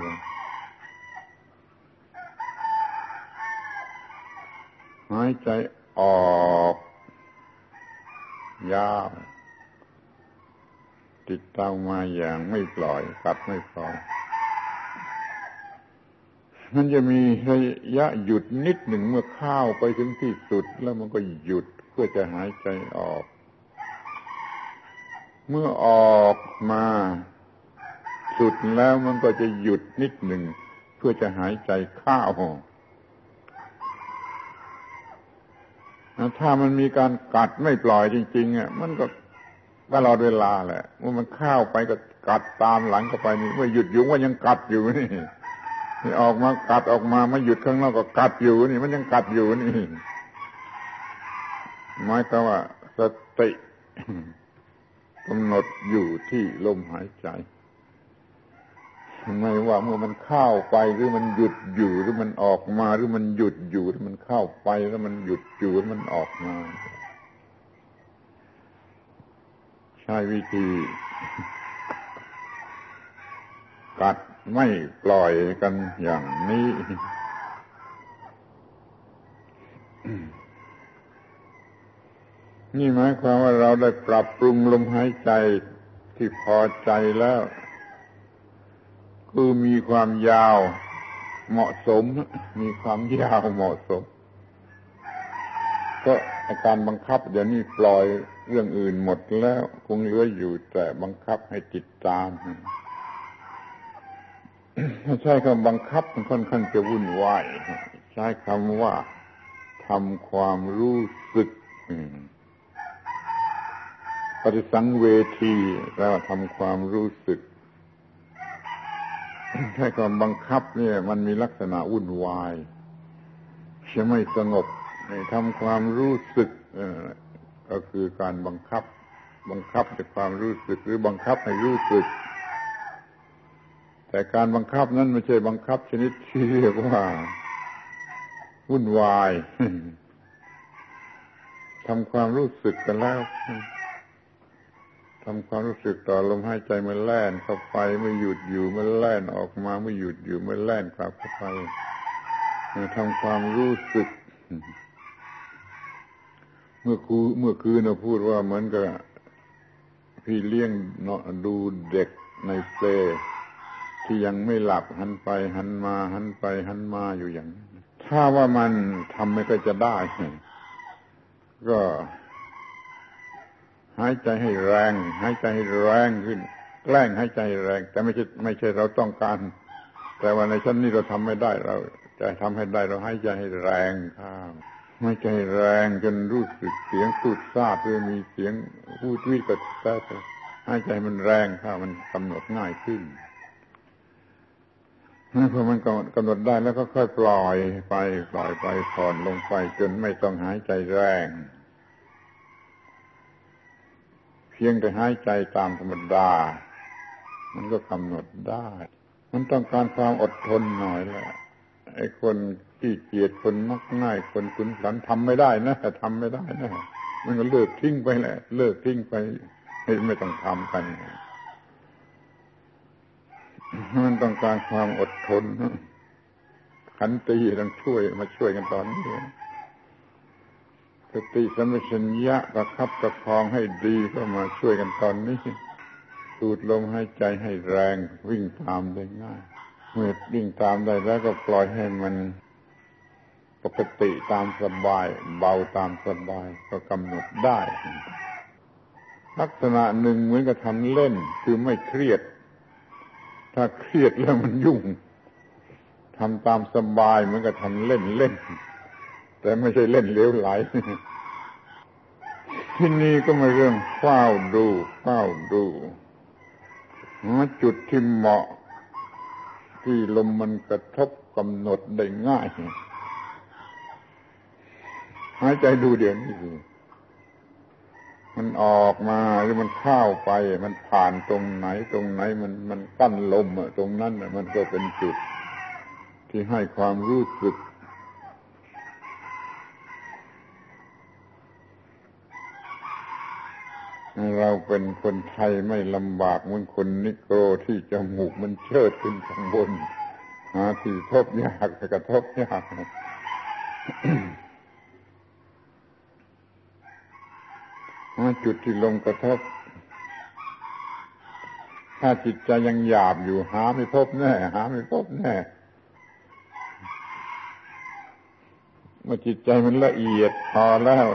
หายใจออกยาวติดตามมาอย่างไม่ปล่อยกัดไม่ปล่อยมันจะมีระยะหยุดนิดหนึ่งเมื่อเข้าไปถึงที่สุดแล้วมันก็หยุดเพื่อจะหายใจออกเมื่อออกมาสุดแล้วมันก็จะหยุดนิดหนึ่งเพื่อจะหายใจเข้าถ้ามันมีการกัดไม่ปล่อยจริงๆมันก็ตลอดเวลาแหละเมื่อมันเข้าไปก็กัดตามหลังเข้าไปนี่เมื่อหยุดอยู่ว่ายังกัดอยู่นี่ออกมากัดออกมาไม่หยุดข้างนอกก็กัดอยู่นี่มันยังกัดอยู่นี่หมายความว่าสติกำหนดอยู่ที่ลมหายใจไม่ว่าเมื่อมันเข้าไปหรือมันหยุดอยู่หรือมันออกมาหรือมันหยุดอยู่หรือมันเข้าไปแล้วมันหยุดอยู่แล้วมันออกมาใช้วิธีกัดไม่ปล่อยกันอย่างนี้นี่หมายความว่าเราได้ปรับปรุงลมหายใจที่พอใจแล้วคือมีความยาวเหมาะสมมีความยาวเหมาะสมก็อาการบังคับเดี๋ยวนี้ปล่อยเรื่องอื่นหมดแล้วคงเหลืออยู่แต่บังคับให้ติดตามถ้าใช้คำบังคับมันค่อนข้างจะวุ่นวายใช้คำว่าทำความรู้สึกปฏิสังเวทีแล้วทำความรู้สึกใช้คำบังคับเนี่ยมันมีลักษณะวุ่นวายจะไม่สงบทำความรู้สึกก็คือการบังคับจากความรู้สึกหรือบังคับให้รู้สึกแต่การบังคับนั้นไม่ใช่บังคับชนิดที่เรียกว่าวุ่นวายทำความรู้สึกกันแล้วทำความรู้สึกต่อลมหายใจมันแล่นเข้าไปไม่หยุดอยู่มันแล่นออกมาไม่หยุดอยู่มันแล่นกลับเข้าไปทำความรู้สึกเมื่อคืนเราพูดว่าเหมือนกับพี่เลี้ยงดูเด็กในเปลที่ยังไม่หลับหันไปหันมาหันไปหันมาอยู่อย่างนั้นถ้าว่ามันทำไม่ก็จะได้ก็หายใจให้แรงหายใจให้แรงขึ้นแกล้งหายใจแรงแต่ไม่ใช่เราต้องการแต่ว่าในชั้นนี้เราทำไม่ได้เราจะทำให้ได้เราหายใจให้แรงข้ามหายใจแรงจนรู้สึกเสียงพูดซาดหรือมีเสียงพูดวิกฤตแต่หายใจมันแรงข้ามันกำหนดง่ายขึ้นพอมันกำหนดได้แล้วก็ค่อยปล่อยไปผ่อนลงไปจนไม่ต้องหายใจแรงเพียงแต่หายใจตามธรรมดามันก็กำหนดได้มันต้องการความอดทนหน่อยแหละไอ้คนขี้เกียจคนมักง่ายคนขุนขันทำไม่ได้นะทำไม่ได้นะมันก็เลิกทิ้งไปแหละเลิกทิ้งไปไม่ต้องทำกันมันต้องการความอดทนขันติต้องมาช่วยกันตอนนี้สติสัมปชัญญะประคับประคองให้ดีก็มาช่วยกันตอนนี้สูดลมหายใจให้แรงวิ่งตามได้ง่ายเมื่อวิ่งตามได้แล้วก็ปล่อยให้มันปกติตามสบายเบาตามสบายก็กำหนดได้ลักษณะหนึ่งเหมือนกับทำเล่นคือไม่เครียดถ้าเครียดแล้วมันยุ่งทำตามสบายเหมือนกับทำเล่นแต่ไม่ใช่เล่นเหลวไหลที่นี่ก็มาเรื่องเฝ้าดูหาจุดที่เหมาะที่ลมมันกระทบกำหนดได้ง่ายหายใจดูเดี๋ยวนี้มันออกมาหรือมันเข้าไปมันผ่านตรงไหนมันกั้นลมตรงนั้นมันก็เป็นจุดที่ให้ความรู้สึกเราเป็นคนไทยไม่ลำบากเหมือนคนนิโกรที่จมูกมันเชิดขึ้นข้างบนหาที่ทบยากกระทบยากจุดที่ลมกระทบถ้าจิตใจยังหยาบอยู่หาไม่พบแน่เมื่อจิตใจมันละเอียดพอแล้ว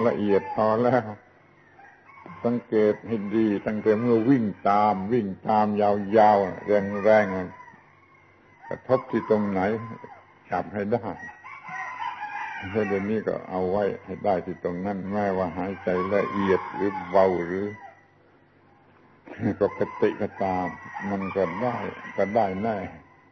สังเกตให้ดีตั้งแต่เมื่อวิ่งตามยาวๆแรงกระทบที่ตรงไหนจับให้ได้เพราะเดี๋ยวนี้ก็เอาไว้ให้ได้ที่ตรงนั้นแม้ว่าหายใจละเอียดหรือเบาหรือปกติก็ตามมันก็ได้แน่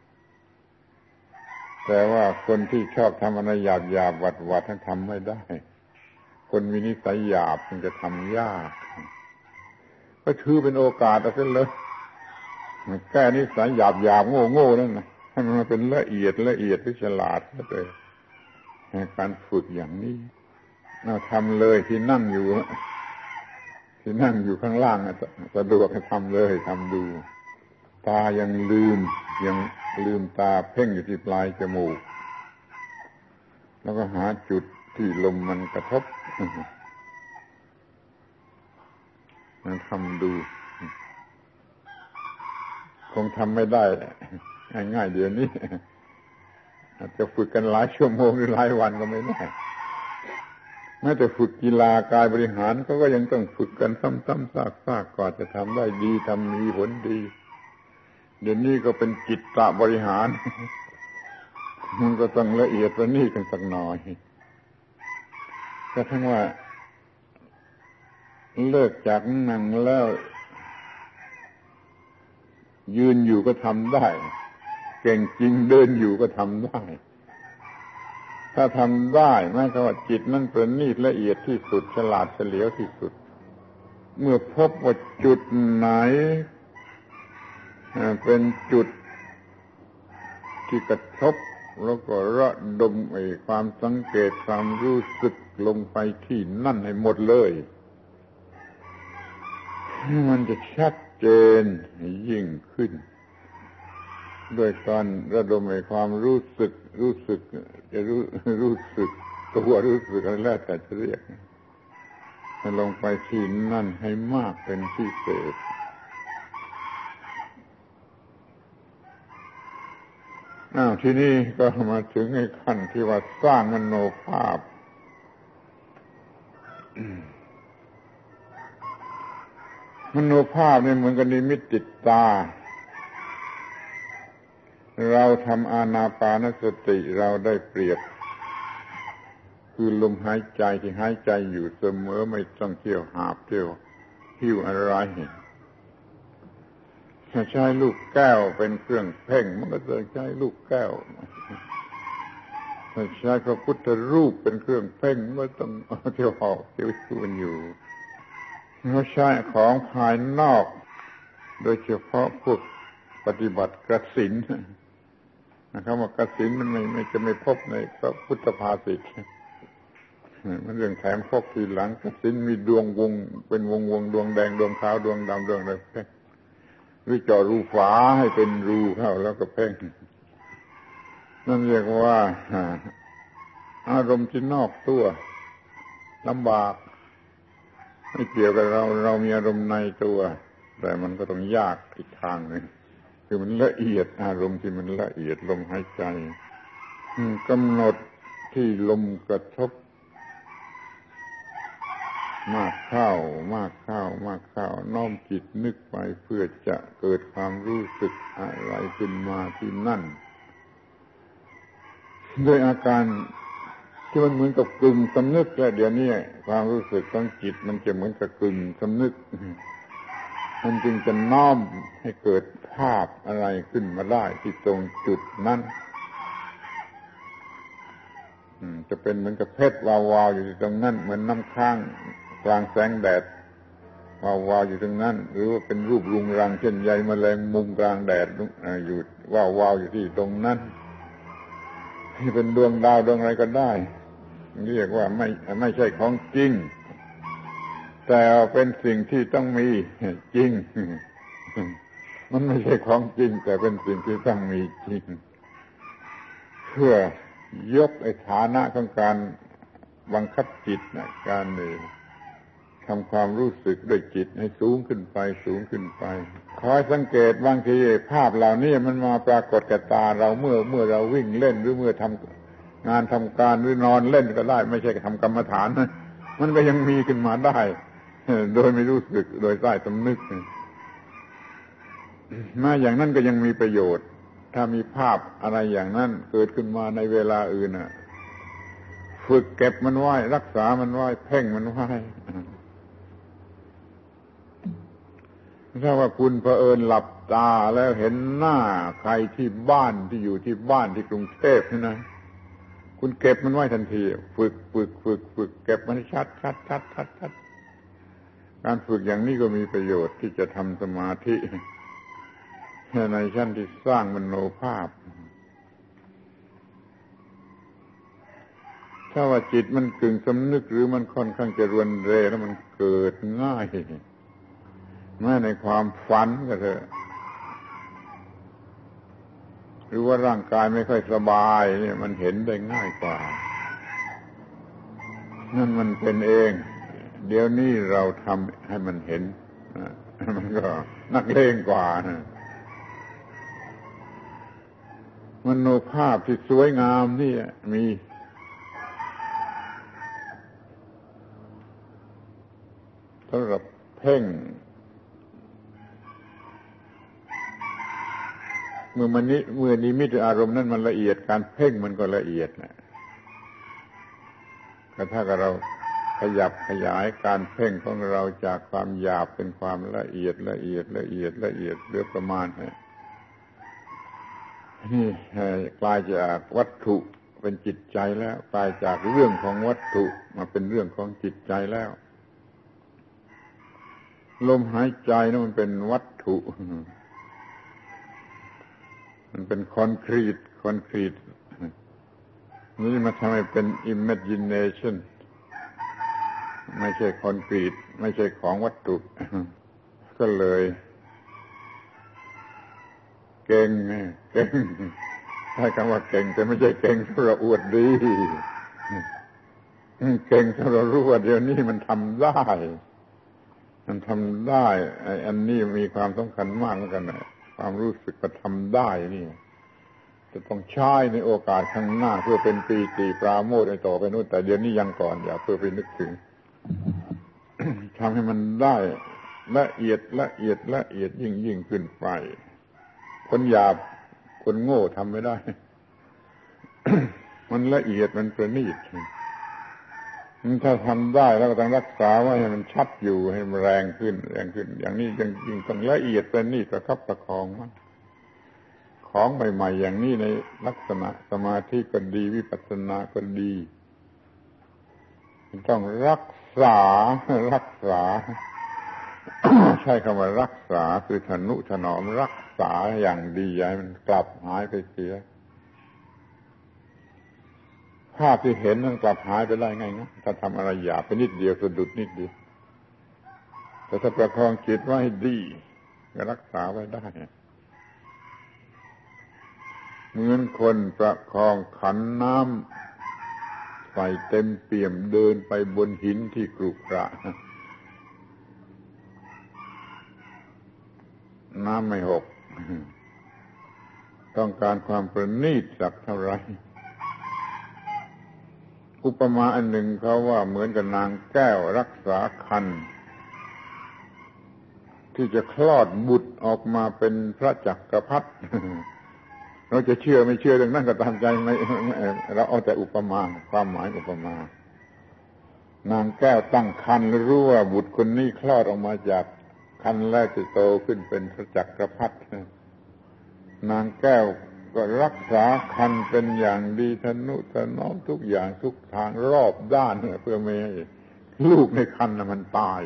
แต่ว่าคนที่ชอบทำอะไรหยาบหวัดทำไม่ได้คนมีนิสัยหยาบมันจะทำยากก็ถือเป็นโอกาสเอาซะเลยแก้นิสัยหยาบโง่นั่นนะให้มันเป็นละเอียดหรือฉลาดก็เลยการฝึกอย่างนี้เราทำเลยที่นั่งอยู่ข้างล่างสะดวกให้ทำเลยทำดูตายังลืมตาเพ่งอยู่ที่ปลายจมูกแล้วก็หาจุดที่ลมมันกระทบทำดูคงทำไม่ได้ง่ายๆเดี๋ยวนี้อาจจะฝึกกันหลายชั่วโมงหรือหลายวันก็ไม่ได้แม้แต่ฝึกกีฬากายบริหารเขาก็ยังต้องฝึกกันซ้ำๆซากๆกว่าจะทำได้ดีทำมีผลดีเดี๋ยวนี้ก็เป็นจิตตบริหารมันก็ต้องละเอียดประณีตกันสักหน่อยก็ทั้งว่าเลิกจากนั่งแล้วยืนอยู่ก็ทำได้เก่งจริงเดินอยู่ก็ทำได้ถ้าทำได้หมายความว่าจิตนั้นประณีตละเอียดที่สุดฉลาดเฉลียวที่สุดเมื่อพบว่าจุดไหนเป็นจุดที่กระทบแล้วก็ระดมความสังเกตความรู้สึกลงไปที่นั่นให้หมดเลยมันจะชัดเจนยิ่งขึ้นด้วยการระดมความรู้สึกจะรู้สึกตัวรู้สึกอะไรแล้วแต่จะเรียกให้ลงไปที่นั่นให้มากเป็นพิเศษทีนี้ก็มาถึงไอ้ขั้นที่ว่าสร้างมโนภาพมโนภาพเนี่ยเหมือนกับนิมิตติดตาเราทำอานาปานสติเราได้เปรียบคือลมหายใจที่หายใจอยู่เสมอไม่ต้องเที่ยวหาบเที่ยวหิ้วอะไรถ้าใช้ลูกแก้วเป็นเครื่องเพ่งมันก็จะใช้ลูกแก้วถ้าใช้พระพุทธรูปเป็นเครื่องเพ่งมันก็ต้องเที่ยวหอบเที่ยวหิ้วอยู่ถ้าใช้ของภายนอกโดยเฉพาะพวกปฏิบัติกสิณนะครับว่ากสิณมันไม่จะไม่พบในพระพุทธภาษิตมันเรื่องแถมพกทีหลังกสิณมีดวงวงเป็นวงดวงแดงดวงขาวดวงดำดวงอะไรเพ่งหรือเจาะรูฝาให้เป็นรูเข้าแล้วก็เพ่งนั่นเรียกว่าอารมณ์ที่นอกตัวลำบากไม่เกี่ยวกับเรามีอารมณ์ในตัวแต่มันก็ต้องยากอีกทางหนึ่งคือมันละเอียดอารมณ์ที่มันละเอียดลมหายใจกำหนดที่ลมกระทบมากเข้ามากเข้ามากเข้าน้อมจิตนึกไปเพื่อจะเกิดความรู้สึกอะไรขึ้นมาที่นั่นด้วยอาการที่มันเหมือนกับกึ่งสำนึกและเดี๋ยวนี้ความรู้สึกของจิตมันจะเหมือนกับกึ่งสำนึกมันจึงจะน้อมให้เกิดภาพอะไรขึ้นมาได้ที่ตรงจุดนั้นจะเป็นเหมือนกับเพชรวาวๆอยู่ที่ตรงนั้นเหมือนน้ำค้างกลางแสงแดดวาวๆอยู่ตรงนั้นหรือว่าเป็นรูปรุงรังเช่นใยแมลงมุมกลางแดดอยู่วาวๆอยู่ที่ตรงนั้นที่เป็นดวงดาวดวงอะไรก็ได้เรียกว่าไม่ใช่ของจริงแต่เป็นสิ่งที่ต้องมีจริงมันไม่ใช่ของจริงแต่เป็นสิ่งที่ต้องมีจริงเพื่อยกฐานะของการบังคับจิตการทำความรู้สึกด้วยจิตให้สูงขึ้นไปสูงขึ้นไปคอยสังเกตบางทีภาพเหล่านี้มันมาปรากฏกับตาเราเมื่อเราวิ่งเล่นหรือเมื่อทำงานทำการหรือนอนเล่นก็ได้ไม่ใช่ทำกรรมฐานนะมันก็ยังมีขึ้นมาได้โดยไม่รู้สึกโดยใต้สำนึกมาอย่างนั้นก็ยังมีประโยชน์ถ้ามีภาพอะไรอย่างนั้นเกิดขึ้นมาในเวลาอื่นฝึกเก็บมันไว้รักษามันไว้เพ่งมันไว้ถ้าว่าคุณเผอิญหลับตาแล้วเห็นหน้าใครที่บ้านที่อยู่ที่บ้านที่กรุงเทพนี่นะคุณเก็บมันไว้ทันทีฝึกเก็บมันชัดการฝึกอย่างนี้ก็มีประโยชน์ที่จะทำสมาธิในชั้นที่สร้างมโนภาพถ้าว่าจิตมันกึ่งสำนึกหรือมันค่อนข้างจะรวนเรแล้วมันเกิดง่ายแม้ในความฝันก็เถอะหรือว่าร่างกายไม่ค่อยสบายเนี่ยมันเห็นได้ง่ายกว่านั่นมันเป็นเองเดี๋ยวนี้เราทำให้มันเห็นมันก็นักเลงกว่านะมโนภาพที่สวยงามนี่มีสำหรับเพ่งเมื่อนิมิตอารมณ์นั้นมันละเอียดการเพ่งมันก็ละเอียดนะแต่ถ้าเราขยับขยายการเพ่งของเราจากความหยาบเป็นความละเอียดเหลือประมาณนี่กลายจากวัตถุเป็นจิตใจแล้วกลายจากเรื่องของวัตถุมาเป็นเรื่องของจิตใจแล้วลมหายใจนั้นมันเป็นวัตถุมันเป็นคอนกรีตนี่มาทำให้เป็น imagination ไม่ใช่คอนกรีตไม่ใช่ของวัตถุก็เลยเก่งใช้คำว่าเก่งแต่ไม่ใช่เก่งสำหรับอวดดีเก่งสำหรับรู้ว่าเดี๋ยวนี้มันทำได้อันนี้มีความสำคัญมากเหมือนกันนะความรู้สึกว่าทำได้นี่จะต้องใช้ในโอกาสข้างหน้าเพื่อเป็นปีติปราโมทย์ต่อไปนู้นแต่เดี๋ยวนี้ยังก่อนอย่าเพื่อไปนึกถึง ทำให้มันได้ละเอียดยิ่งขึ้นไปคนหยาบคนโง่ทำไม่ได้ มันละเอียดมันประณีตถ้าทำได้แล้วก็ต้องรักษาไว้ให้มันชัดอยู่ให้มันแรงขึ้นอย่างนี้ยิ่งต้องละเอียดประณีตประคับประคองมันของใหม่ๆอย่างนี้ในลักษณะสมาธิก็ดีวิปัสสนาก็ดีต้องรักษา ใช้คำว่ารักษาคือทนุถนอมรักษาอย่างดีอย่าให้มันกลับหายไปเสียภาพที่เห็นมันกลับหายไปได้ไงนะถ้าทำอะไรหยาบไปนิดเดียวสะดุดนิดเดียวแต่ถ้าประคองจิตไว้ให้ดีก็รักษาไว้ได้เหมือนคนประคองขันน้ำใส่เต็มเปี่ยมเดินไปบนหินที่กรุขระน้ำไม่หกต้องการความประณีตสักเท่าไรอุปมาอันหนึ่งเขาว่าเหมือนกับนางแก้วรักษาครรภ์ที่จะคลอดบุตรออกมาเป็นพระจักรพรรดิเราจะเชื่อไม่เชื่อเรื่องนั้นก็ตามใจไม่เราเอาแต่อุปมาความหมายอุปมานางแก้วตั้งครรภ์รู้ว่าบุตรคนนี้คลอดออกมาจากครรภ์แรกจะโตขึ้นเป็นพระจักรพรรดินางแก้วก็รักษาครรภ์เป็นอย่างดีทนุถนอมทุกอย่างทุกทางรอบด้านเพื่อไม่ให้ลูกในครรภ์มันตาย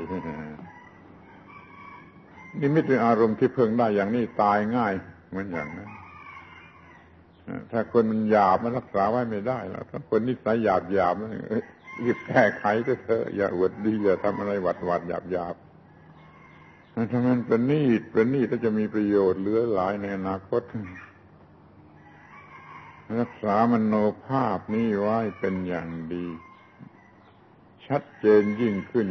นิมิตเป็นอารมณ์ที่เพิ่งได้อย่างนี้ตายง่ายเหมือนอย่างนั้นถ้าคนมันหยาบมันรักษาไว้ไม่ได้แล้วถ้าคนนิสัยหยาบรีบแก้ไขเถอะอย่าอวดดีอย่าทำอะไรหวาดหยาบถ้ามันประณีตก็จะมีประโยชน์เหลือหลายในอนาคตรักษามโนภาพนี้ไว้เป็นอย่างดีชัดเจนยิ่งขึ้น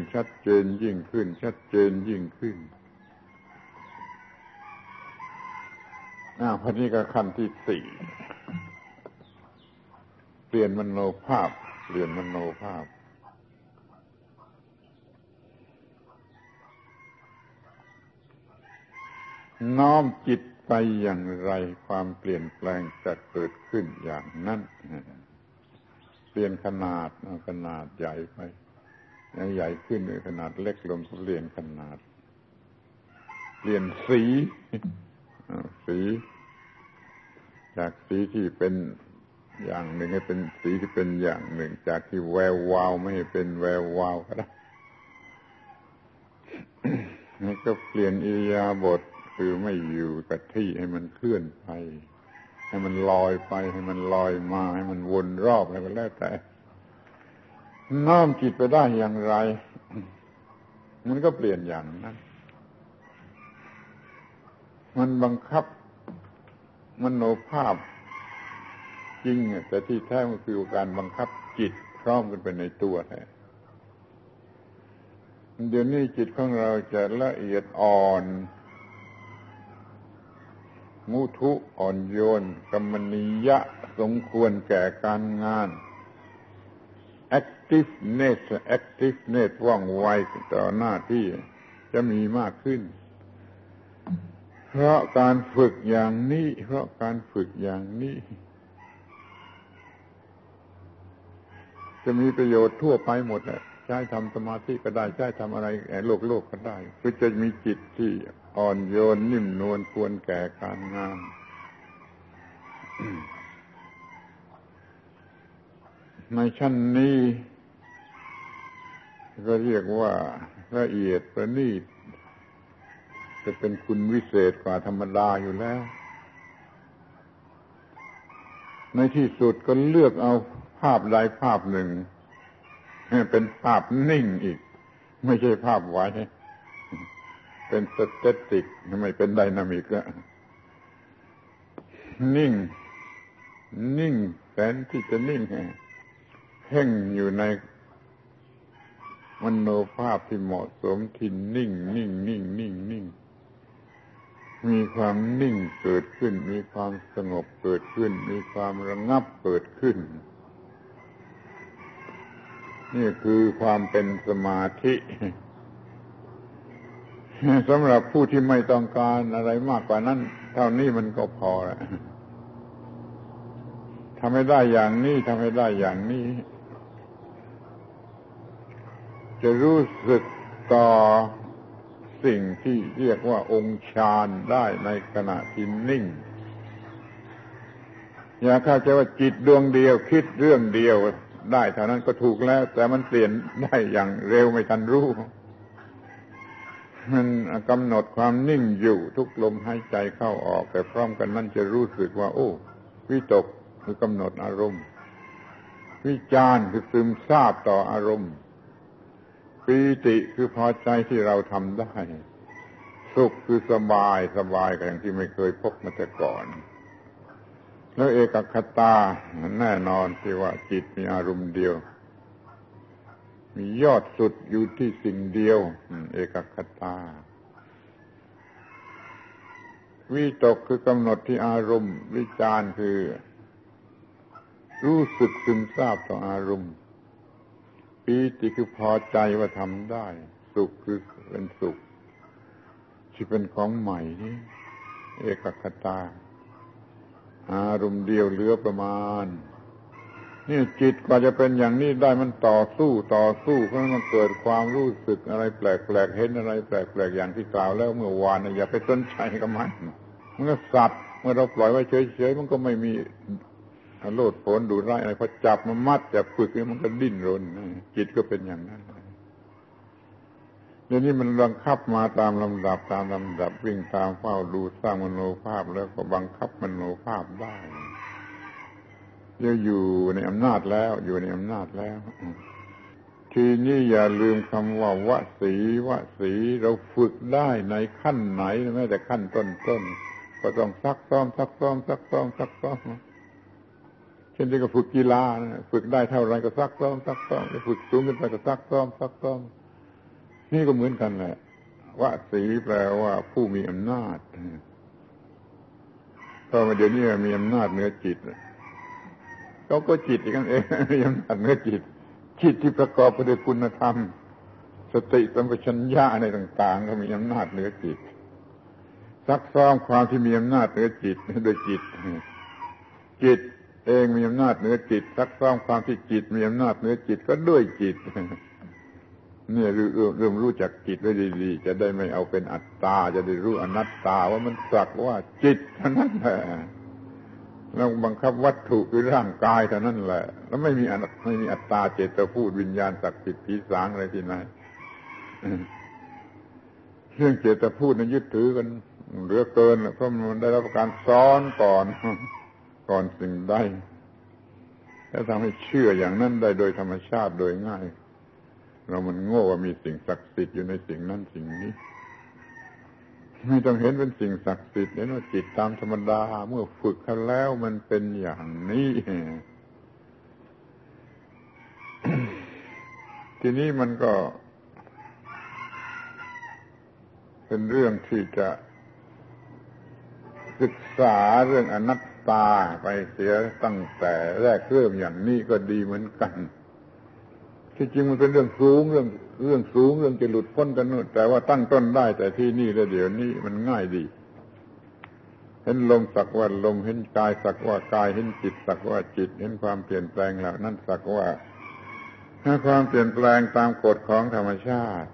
พอนี้ก็ขั้นที่สี่เปลี่ยนมโนภาพน้อมจิตไปอย่างไรความเปลี่ยนแปลงจะเกิดขึ้นอย่างนั้นเปลี่ยนขนาดใหญ่ไปใหญ่ขึ้นขนาดเล็กลงก็เปลี่ยนขนาดเปลี่ยนสีจากสีที่เป็นอย่างหนึ่งให้เป็นสีที่เป็นอย่างหนึ่งจากที่แวววาวไม่ให้เป็นแวววาวก็ได้แล้วก็เปลี่ยนอิริยาบถคือไม่อยู่กับที่ให้มันเคลื่อนไปให้มันลอยไปให้มันลอยมาให้มันวนรอบอะไรก็แล้วแต่น้อมจิตไปได้อย่างไรมันก็เปลี่ยนอย่างนั้นมันบังคับมโนภาพจริงแต่ที่แท้มันคือการบังคับจิตพร้อมกันเป็นในตัวแท้เดี๋ยวนี้จิตของเราจะละเอียดอ่อนมุทุอ่อนโยนกัมมณียะสมควรแก่การงาน activeness ว่องไวต่อหน้าที่จะมีมากขึ้นเพราะการฝึกอย่างนี้จะมีประโยชน์ทั่วไปหมดใช้ทำสมาธิก็ได้ใช้ทำอะไรโลกก็ได้คือจะมีจิตที่อ่อนโยนนิ่มนวลควรแก่การงาน ในชั้นนี้ก็เรียกว่าละเอียดประณีตจะเป็นคุณวิเศษกว่าธรรมดาอยู่แล้วในที่สุดก็เลือกเอาภาพใดภาพหนึ่งเป็นภาพนิ่งอีกไม่ใช่ภาพไหวเป็นสแตติกไม่เป็นไดนามิกแล้วนิ่งแสนที่จะนิ่งเพ่งอยู่ในมโนภาพที่เหมาะสมที่นิ่งมีความนิ่งเกิดขึ้นมีความสงบเกิดขึ้นมีความระงับเกิดขึ้นนี่คือความเป็นสมาธิสำหรับผู้ที่ไม่ต้องการอะไรมากกว่านั้นเท่านี้มันก็พอแล้วทำให้ได้อย่างนี้จะรู้สึกต่อสิ่งที่เรียกว่าองค์ฌานได้ในขณะที่นิ่งอย่าเข้าใจว่าจิตดวงเดียวคิดเรื่องเดียวได้เท่านั้นก็ถูกแล้วแต่มันเปลี่ยนได้อย่างเร็วไม่ทันรู้มันกำหนดความนิ่งอยู่ทุกลมหายใจเข้าออกแต่พร้อมกันนั้นจะรู้สึกว่าโอ้วิตกคือกำหนดอารมณ์วิจารณ์คือซึมซาบต่ออารมณ์ปีติคือพอใจที่เราทำได้สุขคือสบายกันอย่างที่ไม่เคยพบมาแต่ก่อนแล้วเอกคตาแน่นอนที่ว่าจิตมีอารมณ์เดียวมียอดสุดอยู่ที่สิ่งเดียวเอกคตาวิตกคือกำหนดที่อารมณ์วิจารณ์คือรู้สึกซึมซาบต่ออารมณ์ปีติคือพอใจว่าทำได้สุขคือเป็นสุขที่เป็นของใหม่นี่เอกคตาอารมณ์เดียวเหลือประมาณนี่จิตกว่าจะเป็นอย่างนี้ได้มันต่อสู้เพราะมันเกิดความรู้สึกอะไรแปลกๆเห็นอะไรแปลกๆอย่างที่กล่าวแล้วเมื่อวานอย่าไปสนใจกับมันก็สัตว์เมื่อเราปล่อยไว้เฉยๆมันก็ไม่มีโลดโผนดูร้ายอะไรพอจับมันมัดจับฝึกมันก็ดิ้นรนจิตก็เป็นอย่างนั้นเดี๋ยวนี้มันบังคับมาตามลำดับวิ่งตามเฝ้าดูสร้างมโนภาพแล้วก็บังคับมโนภาพได้อยู่ในอำนาจแล้วทีนี้อย่าลืมคำว่าวสีเราฝึกได้ในขั้นไหนแม้แต่ขั้นต้นก็ต้องซักซ้อมเช่นที่ก็ฝึกกีฬาฝึกได้เท่าไรก็ซักซ้อมฝึกสูงขึ้นไปก็ซักซ้อมนี่ก็เหมือนกันแหละวสีแปลว่าผู้มีอำนาจเพราะว่าเดี๋ยวนี้มีอำนาจเหนือจิตเขาก็จิตกันเองมีอำนาจเหนือจิตที่ประกอบไปด้วยคุณธรรมสติสัมปชัญญะอะไรต่างๆก็มีอำนาจเหนือจิตซักซ้อมความที่มีอำนาจเหนือจิตด้วยจิตเองมีอำนาจเหนือจิตซักซ้อมความที่จิตมีอำนาจเหนือจิตก็ด้วยจิตเนี่ยเริ่มรู้จักจิตไว้ดีๆจะได้ไม่เอาเป็นอัตตาจะได้รู้อนัตตาว่ามันสักว่าจิตเท่านั้นแหละแล้วบังคับวัตถุคือร่างกายเท่านั้นแหละแล้วไม่มีอัตตาเจตพูดวิญญาณศักดิ์สิทธิ์ผีสางอะไรที่ไหนเรื่องเจตพูดนั้นยึดถือกันเหลือเกินเพราะมันได้รับการสอนก่อนสิ่งใดแล้วทำให้เชื่ออย่างนั้นได้โดยธรรมชาติโดยง่ายเรามันโง่ว่ามีสิ่งศักดิ์สิทธิ์อยู่ในสิ่งนั้นสิ่งนี้ไม่ต้องเห็นเป็นสิ่งศักดิ์สิทธิ์เห็นว่าจิตตามธรรมดาเมื่อฝึกเขาแล้วมันเป็นอย่างนี้ ทีนี้มันก็เป็นเรื่องที่จะศึกษาเรื่องอนัตตาไปเสียตั้งแต่แรกเริ่มอย่างนี้ก็ดีเหมือนกันที่จริงมันเป็นเรื่องสูงเรื่องสูงเรื่องจะหลุดพ้นกันนู่นแต่ว่าตั้งต้นได้แต่ที่นี่แล้วเดี๋ยวนี้มันง่ายดีเห็นลมสักว่าลมเห็นกายสักว่ากายเห็นจิตสักว่าจิตเห็นความเปลี่ยนแปลงเหล่านั้นสักว่าความเปลี่ยนแปลงตามกฎของธรรมชาติ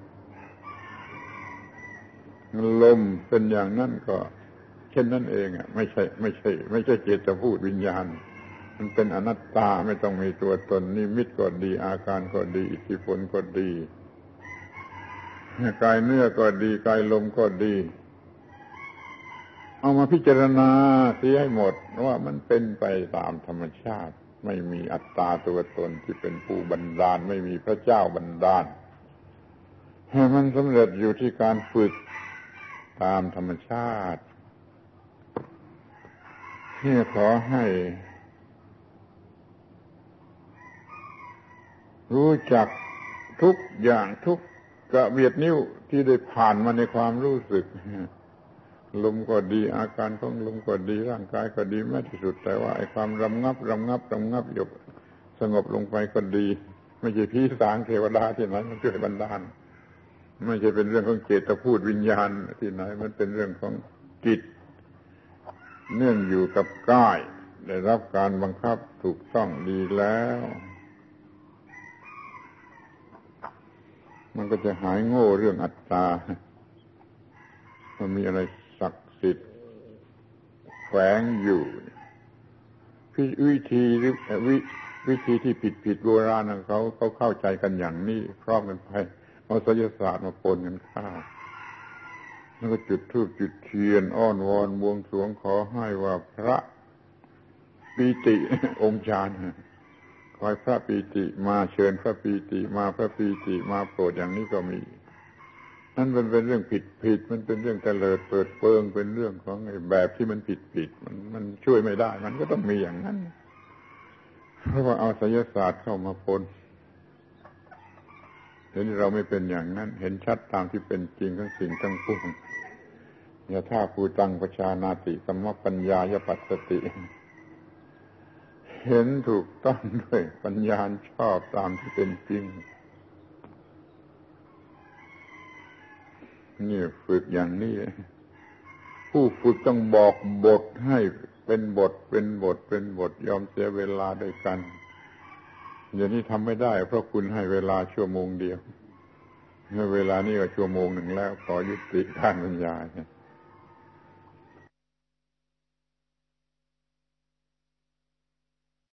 ลมเป็นอย่างนั้นก็เช่นนั้นเองอ่ะไม่ใช่เจตพูดวิญญาณมันเป็นอนัตตาไม่ต้องมีตัวตนนิมิตก็ดีอาการก็ดีอิทธิพลก็ดีกายเนื้อก็ดีกายลมก็ดีเอามาพิจารณาเสียให้หมดว่ามันเป็นไปตามธรรมชาติไม่มีอัตตาตัวตนที่เป็นผู้บันดาลไม่มีพระเจ้าบันดาลมันสำเร็จอยู่ที่การฝึกตามธรรมชาติที่ขอให้รู้จักทุกอย่างทุกกระเบียดนิ้วที่ได้ผ่านมาในความรู้สึกลมก็ดีอาการของลมก็ดีร่างกายก็ดีแม้ที่สุดแต่ว่าไอ้ความรำงับหยบสงบลงไปก็ดีไม่ใช่ผีสางเทวดาที่ไหนมันช่วยบันดาลไม่ใช่เป็นเรื่องของเจตพูดวิญญาณที่ไหนมันเป็นเรื่องของจิตเนื่องอยู่กับกายได้รับการบังคับถูกต้องดีแล้วมันก็จะหายโง่เรื่องอัตตามันมีอะไรศักดิ์สิทธิ์แฝงอยู่วิธีที่ผิดโบราณเขาเข้าใจกันอย่างนี้ครอบกันไปเอาไสยศาสตร์มาปนกันเข้าแล้วก็จุดธูปจุดเทียนอ้อนวอนบวงสรวงขอให้ว่าพระปีติองค์ฌานคอยพระปีติมาเชิญพระปีติมาพระปีติมาโปรดอย่างนี้ก็มีนั่นมันเป็นเรื่องผิดมันเป็นเรื่องเตลิดเปิดเปิงเป็นเรื่องของไอ้แบบที่มันผิดมันช่วยไม่ได้มันก็ต้องมีอย่างนั้นเพราะว่าเอาไสยศาสตร์เข้ามาปนเห็นเราไม่เป็นอย่างนั้นเห็นชัดตามที่เป็นจริงทั้งสิ่งทั้งปวงยะถาภูตังปชานาติสัมมปัญญายปัสสติเห็นถูกต้องด้วยปัญญาชอบตามที่เป็นจริงนี่ฝึกอย่างนี้ผู้ฝึกต้องบอกบทให้เป็นบทยอมเสียเวลาด้วยกันอย่างนี้ทำไม่ได้เพราะคุณให้เวลาชั่วโมงเดียวเวลานี้ก็ชั่วโมงหนึ่งแล้วขอยุติการบรรยาย